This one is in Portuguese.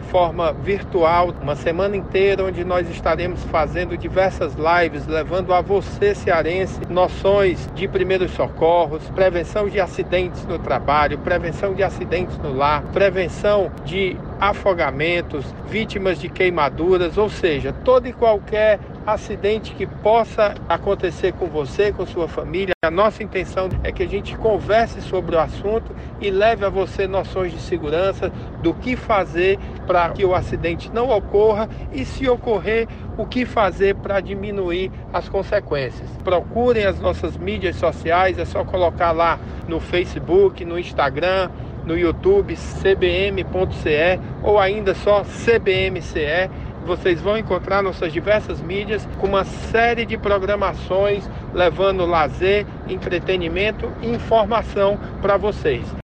forma virtual, uma semana inteira onde nós estaremos fazendo diversas lives, levando a você, cearense, noções de primeiros socorros, prevenção de acidentes no trabalho, prevenção de acidentes no lar, prevenção de afogamentos, vítimas de queimaduras, ou seja, todo e qualquer acidente que possa acontecer com você, com sua família. A nossa intenção é que a gente converse sobre o assunto e leve a você noções de segurança, do que fazer para que o acidente não ocorra e, se ocorrer, o que fazer para diminuir as consequências. Procurem as nossas mídias sociais, é só colocar lá no Facebook, no Instagram, no YouTube, cbm.ce ou ainda só cbmce. Vocês vão encontrar nossas diversas mídias com uma série de programações levando lazer, entretenimento e informação para vocês.